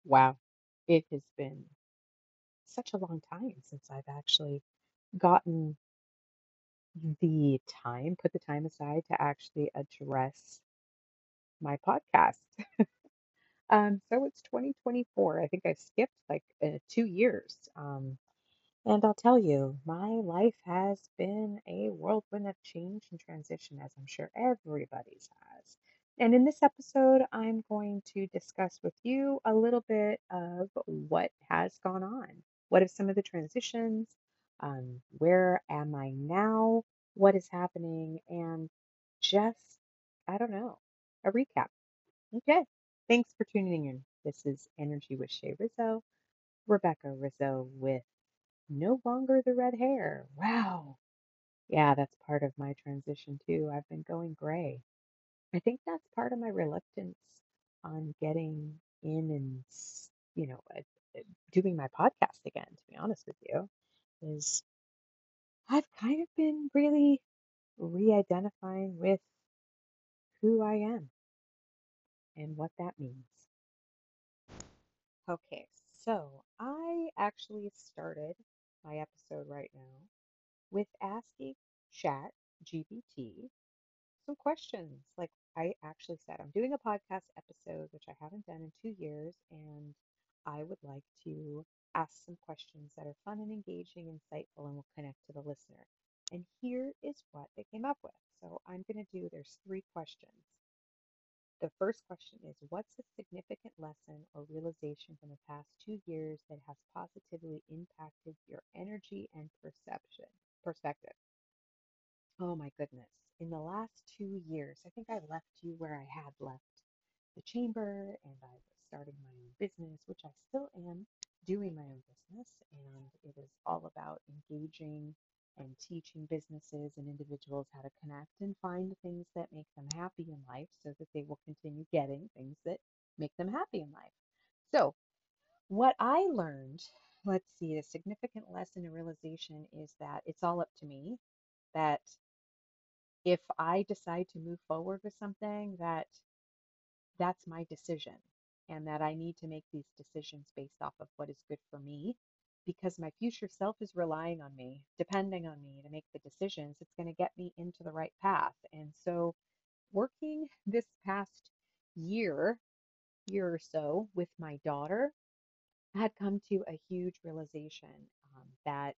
Wow. It has been such a long time since I've actually gotten put the time aside to actually address my podcast. So it's 2024. I think I skipped like 2 years. And I'll tell you, my life has been a whirlwind of change and transition, as I'm sure everybody's has. And in this episode, I'm going to discuss with you a little bit of what has gone on. What are some of the transitions? Where am I now? What is happening? And just, I don't know, a recap. Okay. Thanks for tuning in. This is Energy with Shay Rizzo, Rebecca Rizzo with no longer the red hair. Wow. Yeah, that's part of my transition too. I've been going gray. I think that's part of my reluctance on getting in and, doing my podcast again, to be honest with you, is I've kind of been really re-identifying with who I am and what that means. Okay, so I actually started my episode right now with asking Chat GPT some questions. Like I actually said, I'm doing a podcast episode, which I haven't done in 2 years, and I would like to ask some questions that are fun and engaging, insightful, and will connect to the listener. And here is what they came up with. So I'm going to do, there's three questions. The first question is, what's a significant lesson or realization from the past 2 years that has positively impacted your energy and perspective? Oh my goodness. In the last 2 years, I think I left you where I had left the chamber and I was starting my own business, which I still am doing my own business. And it is all about engaging and teaching businesses and individuals how to connect and find things that make them happy in life so that they will continue getting things that make them happy in life. So, what I learned, let's see, a significant lesson and realization is that it's all up to me. That if I decide to move forward with something, that's my decision, and that I need to make these decisions based off of what is good for me because my future self is relying on me, depending on me to make the decisions. It's going to get me into the right path. And so, working this past year, year or so with my daughter, I had come to a huge realization that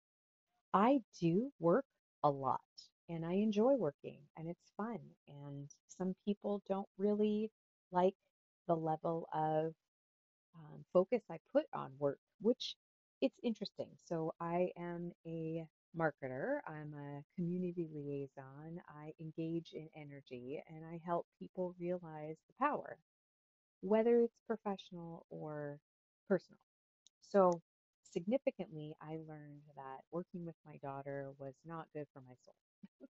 I do work a lot and I enjoy working and it's fun. And some people don't really like the level of focus I put on work, which it's interesting. So I am a marketer, I'm a community liaison, I engage in energy, and I help people realize the power, whether it's professional or personal. So, significantly, I learned that working with my daughter was not good for my soul.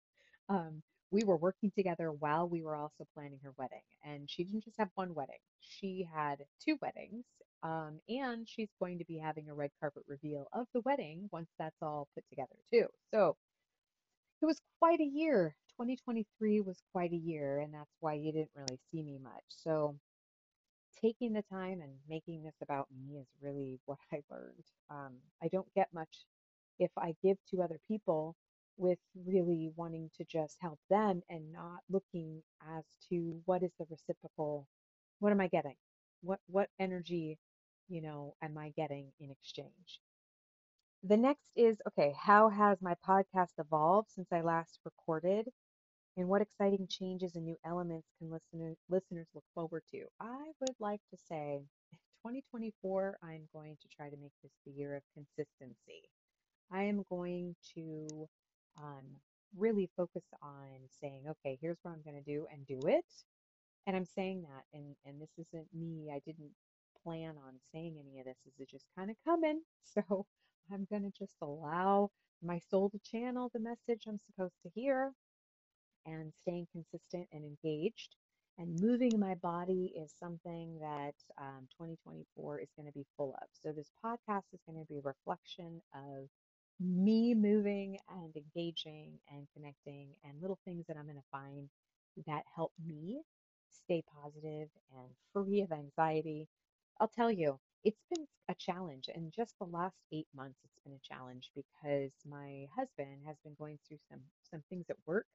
We were working together while we were also planning her wedding, and she didn't just have one wedding, she had two weddings. And she's going to be having a red carpet reveal of the wedding once that's all put together, too. So, it was quite a year. 2023 was quite a year, and that's why you didn't really see me much. So, taking the time and making this about me is really what I learned. I don't get much if I give to other people with really wanting to just help them and not looking as to what is the reciprocal, what am I getting? What energy, am I getting in exchange? The next is, okay, how has my podcast evolved since I last recorded? And what exciting changes and new elements can listeners look forward to? I would like to say 2024, I'm going to try to make this the year of consistency. I am going to um, really focus on saying, okay, here's what I'm going to do and do it. And I'm saying that, and this isn't me. I didn't plan on saying any of this. This is just kind of coming. So I'm going to just allow my soul to channel the message I'm supposed to hear and staying consistent and engaged. And moving my body is something that 2024 is going to be full of. So, this podcast is going to be a reflection of me moving and engaging and connecting and little things that I'm going to find that help me stay positive and free of anxiety I'll tell you, it's been a challenge. And just the last 8 months, it's been a challenge because my husband has been going through some things at work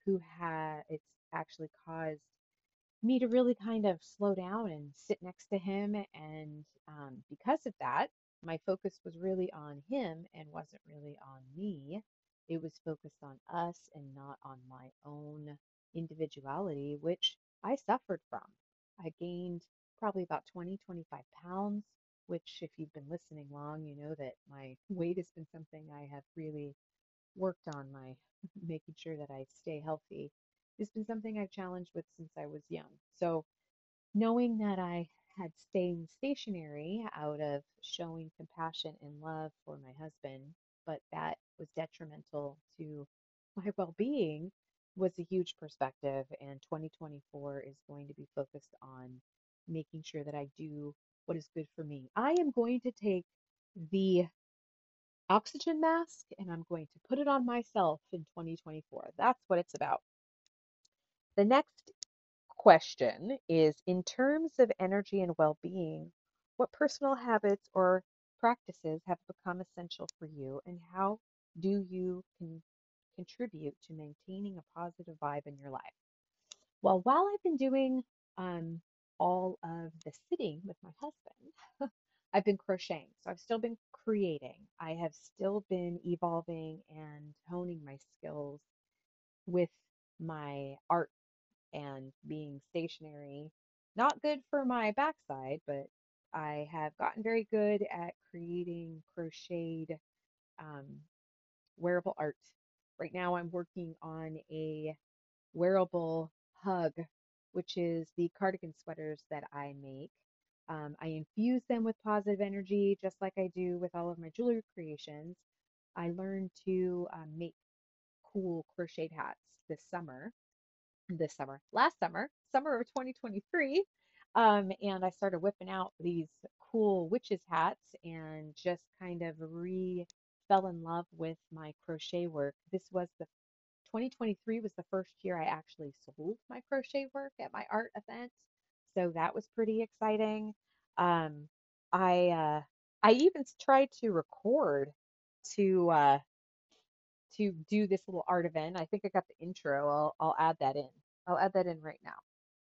it's actually caused me to really kind of slow down and sit next to him. And because of that, my focus was really on him and wasn't really on me. It was focused on us and not on my own individuality, which I suffered from. I gained probably about 20, 25 pounds, which, if you've been listening long, you know that my weight has been something I have really worked on my making sure that I stay healthy. It's been something I've challenged with since I was young. So knowing that I had staying stationary out of showing compassion and love for my husband, but that was detrimental to my well-being was a huge perspective. And 2024 is going to be focused on making sure that I do what is good for me. I am going to take the oxygen mask and I'm going to put it on myself in 2024. That's what it's about. The next question is, in terms of energy and well being, what personal habits or practices have become essential for you, and how do you contribute to maintaining a positive vibe in your life? Well, while I've been doing um, all of the sitting with my husband, I've been crocheting. So I've still been creating. I have still been evolving and honing my skills with my art and being stationary. Not good for my backside, but I have gotten very good at creating crocheted um, wearable art. Right now, I'm working on a wearable hug, which is the cardigan sweaters that I make. I infuse them with positive energy, just like I do with all of my jewelry creations. I learned to make cool crocheted hats last summer of 2023. And I started whipping out these cool witches hats and just kind of fell in love with my crochet work. This was the 2023 was the first year I actually sold my crochet work at my art event. So that was pretty exciting. Um, I even tried to record to uh, to do this little art event. I think I got the intro. I'll add that in. I'll add that in right now.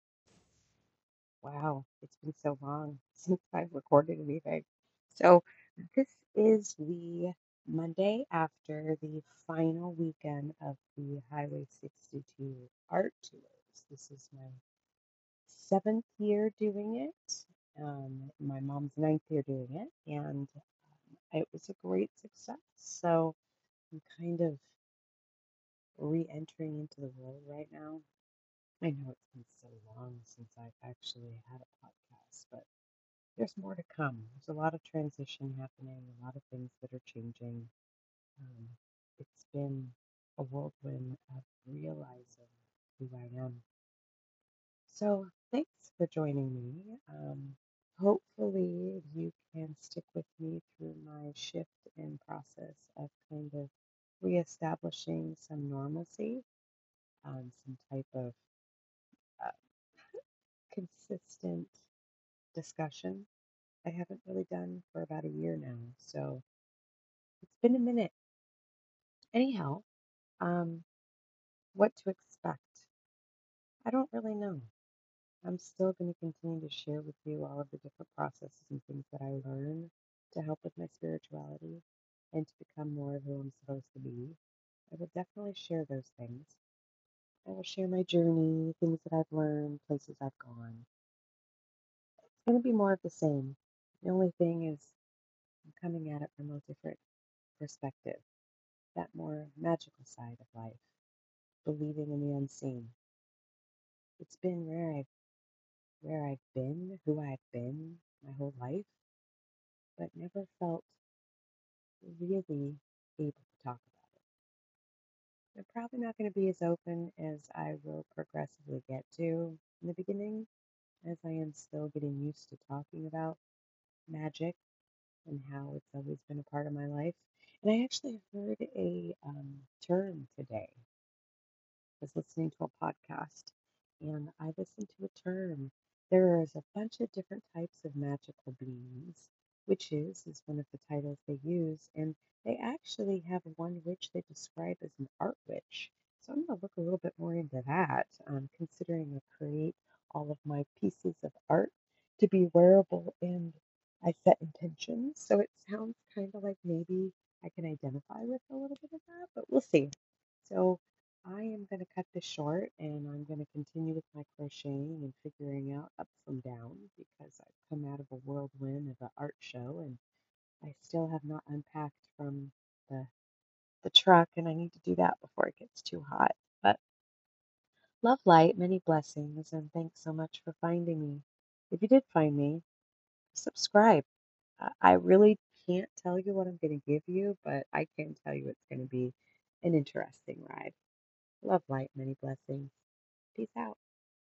Wow, it's been so long since I've recorded anything. So this is the Monday after the final weekend of the Highway 62 art tours. This is my seventh year doing it. My mom's ninth year doing it, and it was a great success. So I'm kind of re-entering into the world right now. I know it's been so long since I've actually had a podcast, but there's more to come. There's a lot of transition happening, a lot of things that are changing. Um, it's been a whirlwind of realizing who I am. So thanks for joining me. Hopefully you can stick with me through my shift and process of kind of reestablishing some normalcy, some type of uh, consistent discussion I haven't really done for about a year now. So it's been a minute. Anyhow, um, what to expect? I don't really know. I'm still going to continue to share with you all of the different processes and things that I learn to help with my spirituality and to become more of who I'm supposed to be. I will definitely share those things. I will share my journey, things that I've learned, places I've gone. It's going to be more of the same. The only thing is, I'm coming at it from a different perspective, that more magical side of life, believing in the unseen. It's been where I've been, who I've been my whole life, but never felt really able to talk about it. I'm probably not going to be as open as I will progressively get to in the beginning, as I am still getting used to talking about magic and how it's always been a part of my life. And I actually heard a term today. I was listening to a podcast and I listened to a term There's a bunch of different types of magical beings. Witches is one of the titles they use, and they actually have one witch they describe as an art witch. So I'm going to look a little bit more into that, considering I create all of my pieces of art to be wearable and I set intentions. So it sounds kind of like maybe I can identify with a little bit of that, but we'll see. So I am going to cut this short and I'm going to continue with my crocheting and figuring out ups and downs because I've come out of a whirlwind of an art show and I still have not unpacked from the, the truck and I need to do that before it gets too hot. But love, light, many blessings, and thanks so much for finding me. If you did find me, subscribe. I really can't tell you what I'm going to give you, but I can tell you it's going to be an interesting ride. Love, light, many blessings. Peace out.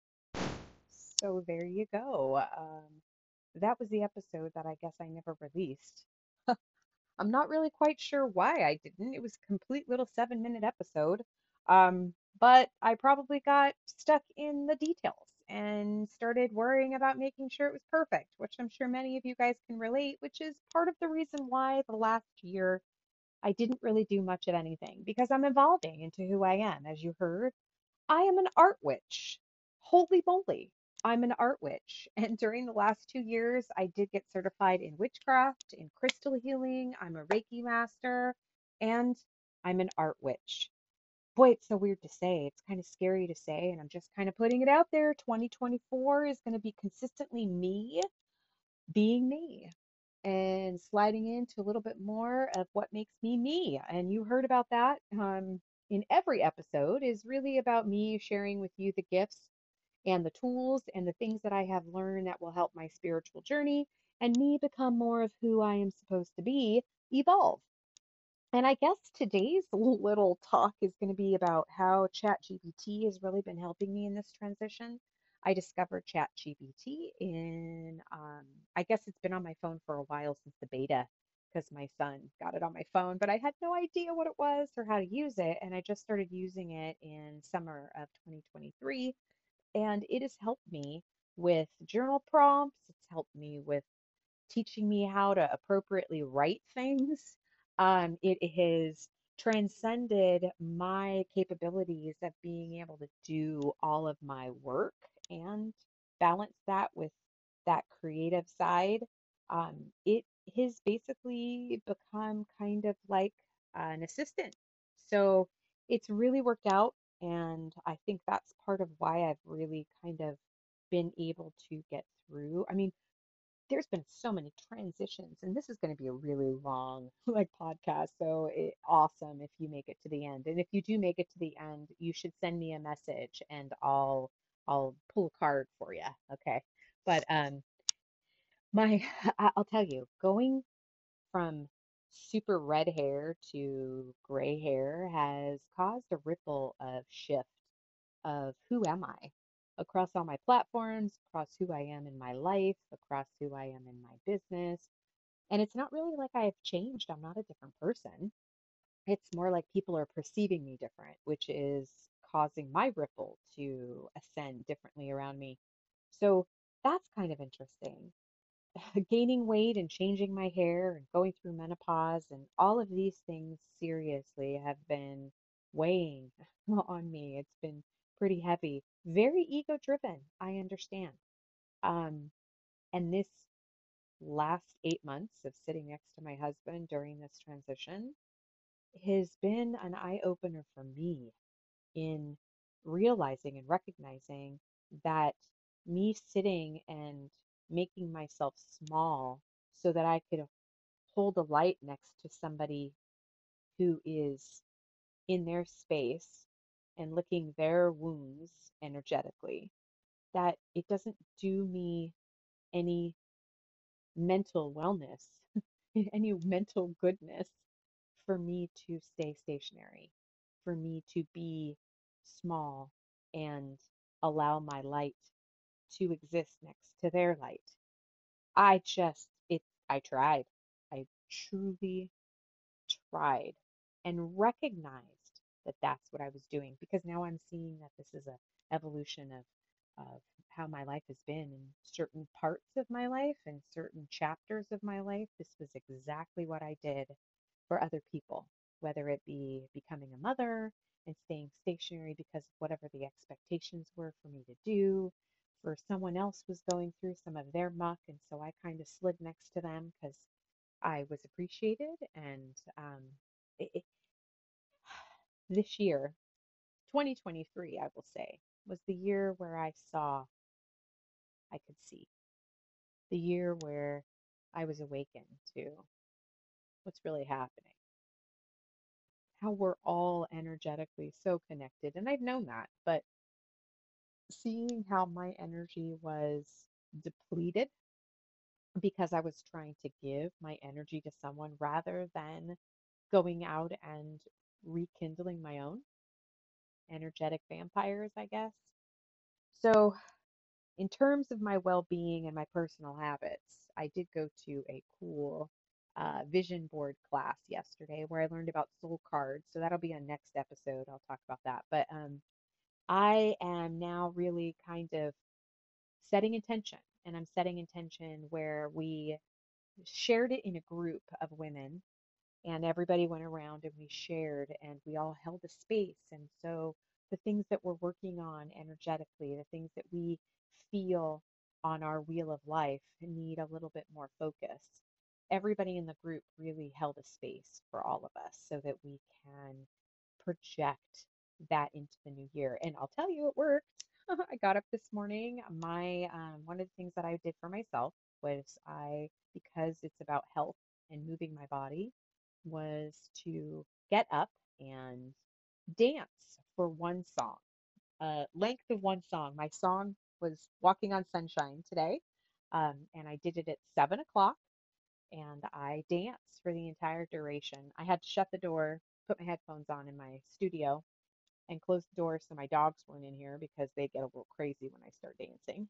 So there you go. That was the episode that I guess I never released. I'm not really quite sure why I didn't. It was a complete little 7-minute episode. But I probably got stuck in the details and started worrying about making sure it was perfect, which I'm sure many of you guys can relate, which is part of the reason why the last year I didn't really do much of anything because I'm evolving into who I am. As you heard, I am an art witch. Holy moly. I'm an art witch. And during the last 2 years, I did get certified in witchcraft, in crystal healing. I'm a Reiki master, and I'm an art witch. Boy, it's so weird to say. It's kind of scary to say, and I'm just kind of putting it out there. 2024 is going to be consistently me being me and sliding into a little bit more of what makes me me. And you heard about that in every episode is really about me sharing with you the gifts and the tools and the things that I have learned that will help my spiritual journey and me become more of who I am supposed to be, evolve. And I guess today's little talk is going to be about how ChatGPT has really been helping me in this transition. I discovered ChatGPT I guess it's been on my phone for a while since the beta because my son got it on my phone, but I had no idea what it was or how to use it. And I just started using it in summer of 2023. And it has helped me with journal prompts. It's helped me with teaching me how to appropriately write things. It has transcended my capabilities of being able to do all of my work and balance that with that creative side. It has basically become kind of like an assistant. So it's really worked out. And I think that's part of why I've really kind of been able to get through. I mean, there's been so many transitions, and this is going to be a really long like podcast. So awesome if you make it to the end, and if you do make it to the end, you should send me a message, and I'll pull a card for you. Okay, but my I'll tell you, going from super red hair to gray hair has caused a ripple of shift of who am I across all my platforms, across who I am in my life, across who I am in my business. And it's not really like I've changed. I'm not a different person. It's more like people are perceiving me different, which is causing my ripple to ascend differently around me. So that's kind of interesting. Gaining weight and changing my hair and going through menopause and all of these things seriously have been weighing on me. It's been pretty heavy, very ego driven. I understand. Um, and this last 8 months of sitting next to my husband during this transition has been an eye opener for me in realizing and recognizing that me sitting and making myself small so that I could hold a light next to somebody who is in their space and licking their wounds energetically, that it doesn't do me any mental wellness, any mental goodness for me to stay stationary, for me to be small and allow my light to exist next to their light. I tried. I truly tried and recognized that that's what I was doing because now I'm seeing that this is a evolution of how my life has been in certain parts of my life and certain chapters of my life. This was exactly what I did for other people, whether it be becoming a mother and staying stationary because of whatever the expectations were for me to do. For someone else was going through some of their muck, and so I kind of slid next to them because I was appreciated. And it, it, this year, 2023, I will say, was the year where I saw I could see, the year where I was awakened to what's really happening, how we're all energetically so connected. And I've known that, but seeing how my energy was depleted because I was trying to give my energy to someone rather than going out and rekindling my own energetic vampires, I guess. So, in terms of my well being and my personal habits, I did go to a cool vision board class yesterday where I learned about soul cards. So, that'll be on next episode. I'll talk about that. But I am now really kind of setting intention, and I'm setting intention where we shared it in a group of women, and everybody went around and we shared and we all held a space. And so the things that we're working on energetically, the things that we feel on our wheel of life need a little bit more focus. Everybody in the group really held a space for all of us so that we can project that into the new year. And I'll tell you, it worked. I got up this morning. My one of the things that I did for myself was because it's about health and moving my body, was to get up and dance for one song, length of one song. My song was Walking on Sunshine today, and I did it at 7 o'clock, and I danced for the entire duration. I had to shut the door, put my headphones on in my studio, and close the door so my dogs weren't in here because they get a little crazy when I start dancing.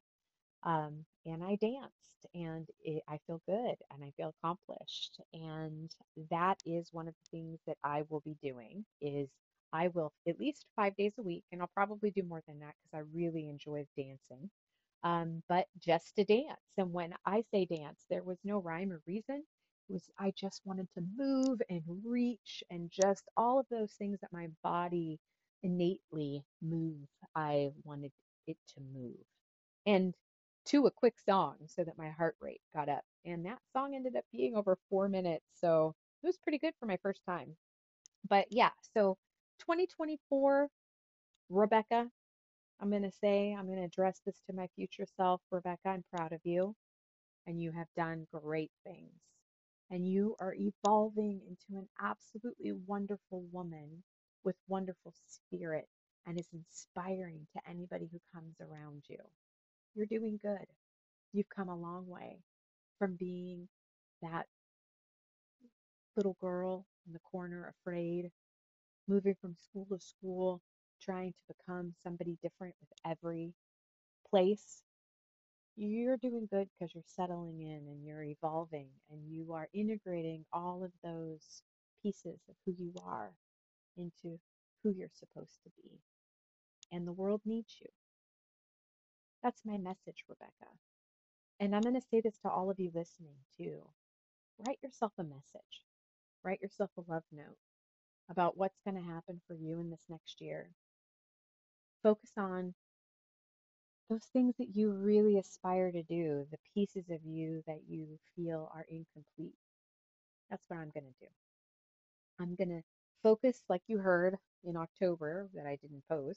And I danced, and I feel good and I feel accomplished. And that is one of the things that I will be doing is I will at least 5 days a week, and I'll probably do more than that because I really enjoy dancing. But just to dance. And when I say dance, there was no rhyme or reason. It was I just wanted to move and reach and just all of those things that my body innately move. I wanted it to move. And to a quick song so that my heart rate got up. And that song ended up being over 4 minutes. So it was pretty good for my first time. But yeah, so 2024, Rebecca, I'm going to say, I'm going to address this to my future self. Rebecca, I'm proud of you, and you have done great things. And you are evolving into an absolutely wonderful woman with wonderful spirit and is inspiring to anybody who comes around you. You're doing good. You've come a long way from being that little girl in the corner, afraid, moving from school to school, trying to become somebody different with every place. You're doing good because you're settling in and you're evolving and you are integrating all of those pieces of who you are into who you're supposed to be. And the world needs you. That's my message, Rebecca. And I'm going to say this to all of you listening too. Write yourself a message, write yourself a love note about what's going to happen for you in this next year. Focus on those things that you really aspire to do, the pieces of you that you feel are incomplete. That's what I'm going to do. I'm going to focus, like you heard in October that I didn't post,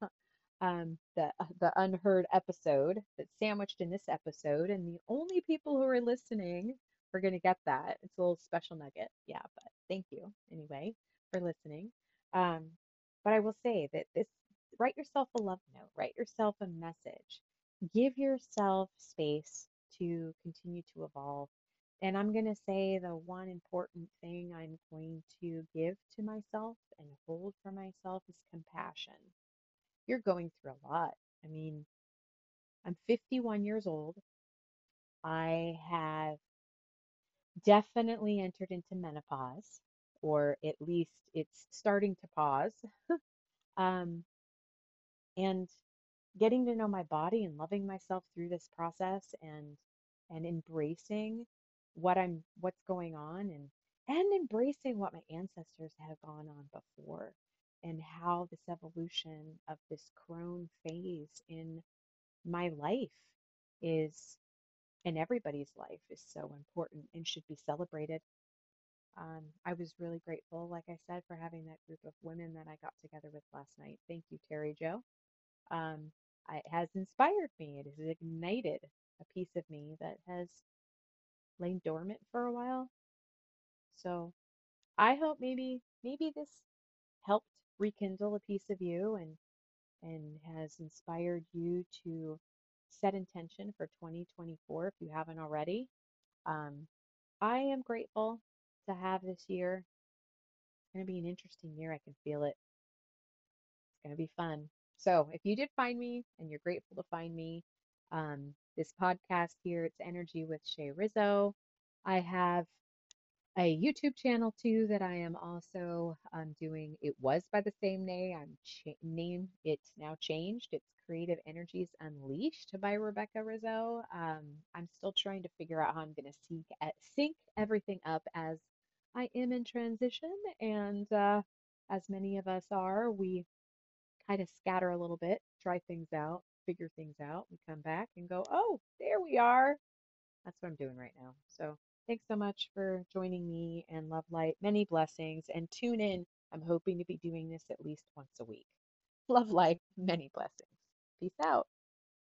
the unheard episode that's sandwiched in this episode, and the only people who are listening are going to get that. It's a little special nugget, yeah. But thank you anyway for listening. Um, but I will say that this, write yourself a love note, write yourself a message, give yourself space to continue to evolve. And I'm going to say the one important thing I'm going to give to myself and hold for myself is compassion. You're going through a lot. I mean, I'm 51 years old. I have definitely entered into menopause, or at least it's starting to pause. Um, and getting to know my body and loving myself through this process and embracing what's going on and embracing what my ancestors have gone on before and how this evolution of this crone phase in my life is in everybody's life is so important and should be celebrated. I was really grateful, like I said, for having that group of women that I got together with last night. Thank you, Terry Joe. um, it has inspired me. It has ignited a piece of me that has lain dormant for a while. So I hope maybe this helped rekindle a piece of you and has inspired you to set intention for 2024 if you haven't already. Um, I am grateful to have this year. It's going to be an interesting year. I can feel it. It's going to be fun. So, if you did find me and you're grateful to find me, this podcast here, it's Energy with Shay Rizzo. I have a YouTube channel too that I am also doing. It was by the same name. Name it's now changed. It's Creative Energies Unleashed by Rebecca Rizzo. I'm still trying to figure out how I'm going to sync everything up as I am in transition, and as many of us are, we kind of scatter a little bit, try things out, figure things out. We come back and go, oh, there we are. That's what I'm doing right now. So thanks so much for joining me and love light, many blessings, and tune in. I'm hoping to be doing this at least once a week. Love light, many blessings. Peace out.